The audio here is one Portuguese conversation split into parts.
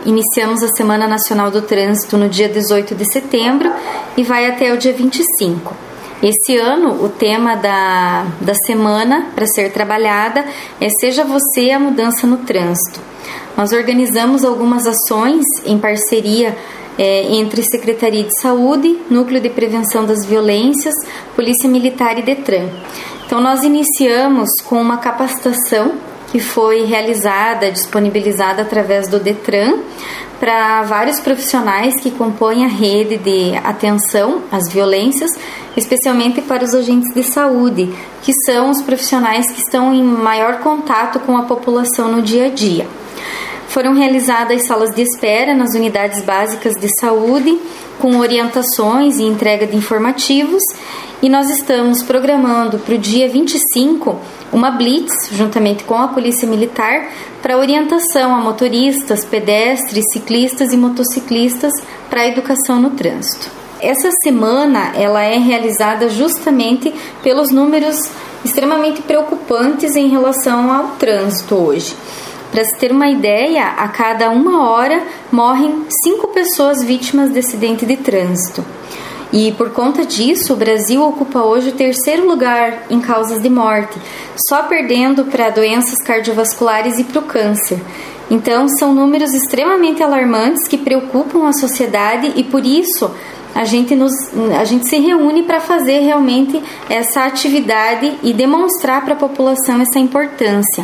iniciamos a Semana Nacional do Trânsito no dia 18 de setembro e vai até o dia 25. Esse ano, o tema da semana para ser trabalhada é Seja Você a Mudança no Trânsito. Nós organizamos algumas ações em parceria entre Secretaria de Saúde, Núcleo de Prevenção das Violências, Polícia Militar e Detran. Então, nós iniciamos com uma capacitação que foi realizada, disponibilizada através do Detran para vários profissionais que compõem a rede de atenção às violências, especialmente para os agentes de saúde, que são os profissionais que estão em maior contato com a população no dia a dia. Foram realizadas salas de espera nas unidades básicas de saúde, com orientações e entrega de informativos, e nós estamos programando para o dia 25 uma blitz, juntamente com a Polícia Militar, para orientação a motoristas, pedestres, ciclistas e motociclistas para a educação no trânsito. Essa semana ela é realizada justamente pelos números extremamente preocupantes em relação ao trânsito hoje. Para se ter uma ideia, a cada 1 hora morrem 5 pessoas vítimas de acidente de trânsito. E por conta disso, o Brasil ocupa hoje o 3º lugar em causas de morte, só perdendo para doenças cardiovasculares e para o câncer. Então, são números extremamente alarmantes que preocupam a sociedade e por isso a gente se reúne para fazer realmente essa atividade e demonstrar para a população essa importância.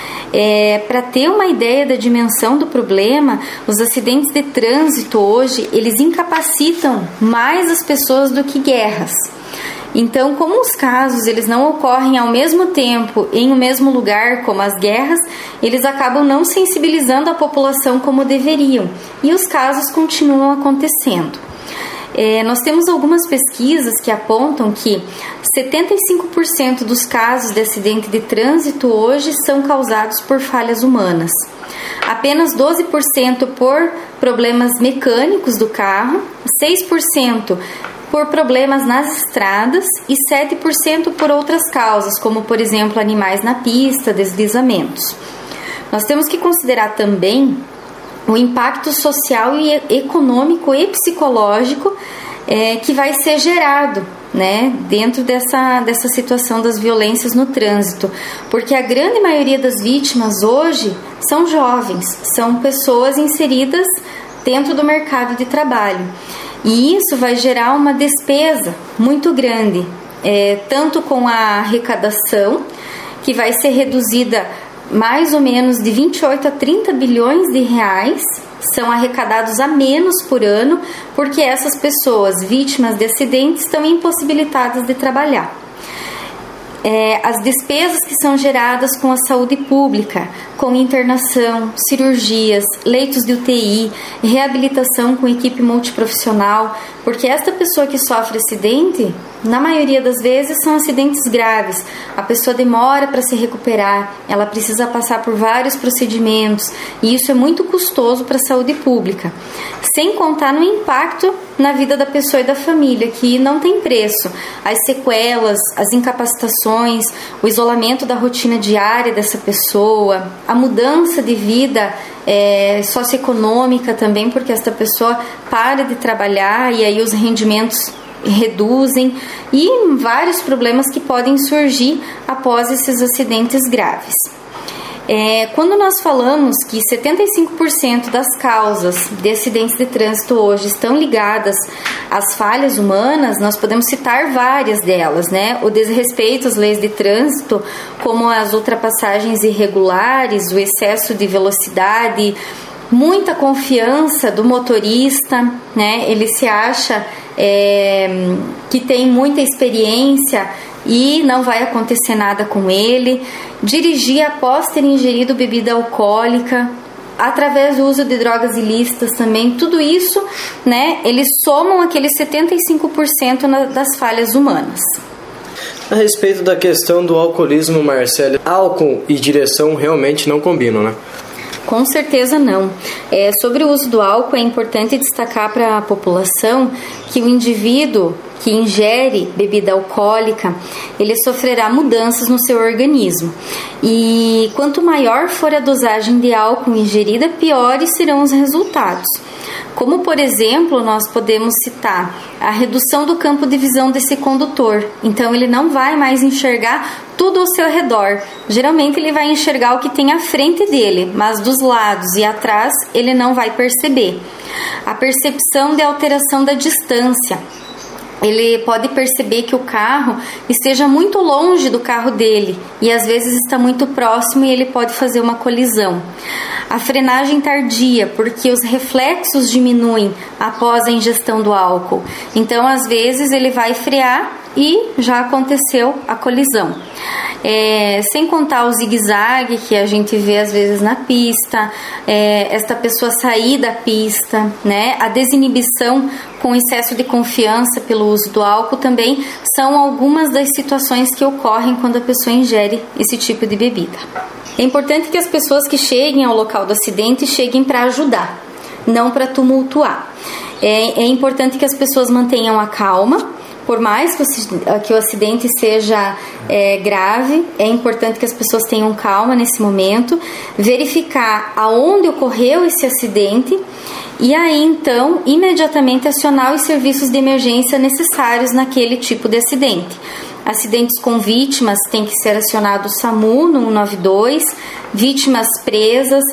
Para ter uma ideia da dimensão do problema, os acidentes de trânsito hoje, eles incapacitam mais as pessoas do que guerras. Então, como os casos eles não ocorrem ao mesmo tempo em um mesmo lugar, como as guerras, eles acabam não sensibilizando a população como deveriam, e os casos continuam acontecendo. Nós temos algumas pesquisas que apontam que 75% dos casos de acidente de trânsito hoje são causados por falhas humanas. Apenas 12% por problemas mecânicos do carro, 6% por problemas nas estradas e 7% por outras causas, como, por exemplo, animais na pista, deslizamentos. Nós temos que considerar também o impacto social e econômico e psicológico que vai ser gerado, né, dentro dessa situação das violências no trânsito, porque a grande maioria das vítimas hoje são jovens, são pessoas inseridas dentro do mercado de trabalho, e isso vai gerar uma despesa muito grande, tanto com a arrecadação, que vai ser reduzida mais ou menos de 28 a 30 bilhões de reais são arrecadados a menos por ano, porque essas pessoas vítimas de acidentes estão impossibilitadas de trabalhar. As despesas que são geradas com a saúde pública, com internação, cirurgias, leitos de UTI, reabilitação com equipe multiprofissional, porque esta pessoa que sofre acidente, na maioria das vezes, são acidentes graves. A pessoa demora para se recuperar, ela precisa passar por vários procedimentos, e isso é muito custoso para a saúde pública. Sem contar no impacto na vida da pessoa e da família, que não tem preço. As sequelas, as incapacitações, o isolamento da rotina diária dessa pessoa, a mudança de vida socioeconômica também, porque essa pessoa para de trabalhar e aí os rendimentos reduzem, e vários problemas que podem surgir após esses acidentes graves. Quando nós falamos que 75% das causas de acidentes de trânsito hoje estão ligadas às falhas humanas, nós podemos citar várias delas, né? O desrespeito às leis de trânsito, como as ultrapassagens irregulares, o excesso de velocidade, muita confiança do motorista, né? Ele se acha que tem muita experiência e não vai acontecer nada com ele. Dirigir após ter ingerido bebida alcoólica, através do uso de drogas ilícitas também, tudo isso, né, eles somam aqueles 75% das falhas humanas. A respeito da questão do alcoolismo, Marcele, álcool e direção realmente não combinam, né? Com certeza não. Sobre o uso do álcool, é importante destacar para a população que o indivíduo que ingere bebida alcoólica, ele sofrerá mudanças no seu organismo. E quanto maior for a dosagem de álcool ingerida, piores serão os resultados. Como, por exemplo, nós podemos citar a redução do campo de visão desse condutor. Então, ele não vai mais enxergar tudo ao seu redor. Geralmente, ele vai enxergar o que tem à frente dele, mas dos lados e atrás, ele não vai perceber. A percepção de alteração da distância. Ele pode perceber que o carro esteja muito longe do carro dele e às vezes está muito próximo e ele pode fazer uma colisão. A frenagem tardia, porque os reflexos diminuem após a ingestão do álcool. Então, às vezes, ele vai frear e já aconteceu a colisão. Sem contar o zigue-zague que a gente vê às vezes na pista, esta pessoa sair da pista, né? A desinibição com excesso de confiança pelo uso do álcool também são algumas das situações que ocorrem quando a pessoa ingere esse tipo de bebida. É importante que as pessoas que cheguem ao local do acidente cheguem para ajudar, não para tumultuar. É importante que as pessoas mantenham a calma. Por mais que o acidente seja grave, é importante que as pessoas tenham calma nesse momento, verificar aonde ocorreu esse acidente e aí, então, imediatamente acionar os serviços de emergência necessários naquele tipo de acidente. Acidentes com vítimas tem que ser acionado o SAMU no 192, vítimas presas,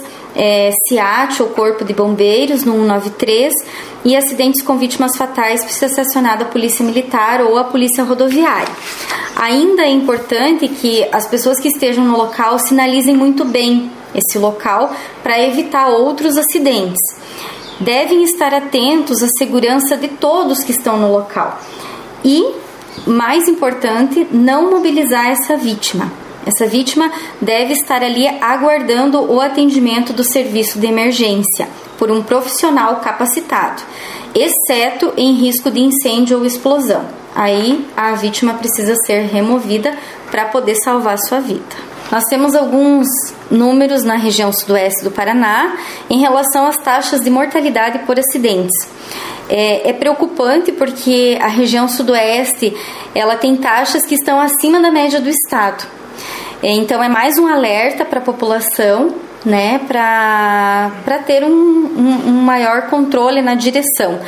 SEAT ou Corpo de Bombeiros no 193 e acidentes com vítimas fatais precisa ser acionada a Polícia Militar ou a Polícia Rodoviária. Ainda é importante que as pessoas que estejam no local sinalizem muito bem esse local para evitar outros acidentes. Devem estar atentos à segurança de todos que estão no local e, mais importante, não mobilizar essa vítima. Essa vítima deve estar ali aguardando o atendimento do serviço de emergência por um profissional capacitado, exceto em risco de incêndio ou explosão. Aí a vítima precisa ser removida para poder salvar sua vida. Nós temos alguns números na região sudoeste do Paraná em relação às taxas de mortalidade por acidentes. É preocupante porque a região sudoeste ela tem taxas que estão acima da média do estado. Então é mais um alerta para a população, né, para ter um maior controle na direção.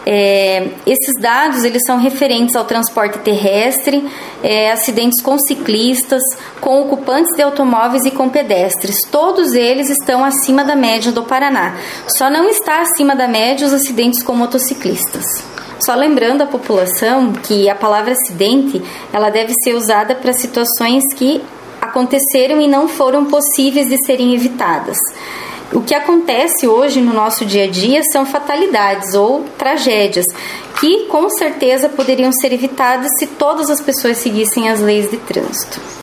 Esses dados eles são referentes ao transporte terrestre, acidentes com ciclistas, com ocupantes de automóveis e com pedestres. Todos eles estão acima da média do Paraná. Só não está acima da média os acidentes com motociclistas. Só lembrando a população que a palavra acidente ela deve ser usada para situações que aconteceram e não foram possíveis de serem evitadas. O que acontece hoje no nosso dia a dia são fatalidades ou tragédias que com certeza poderiam ser evitadas se todas as pessoas seguissem as leis de trânsito.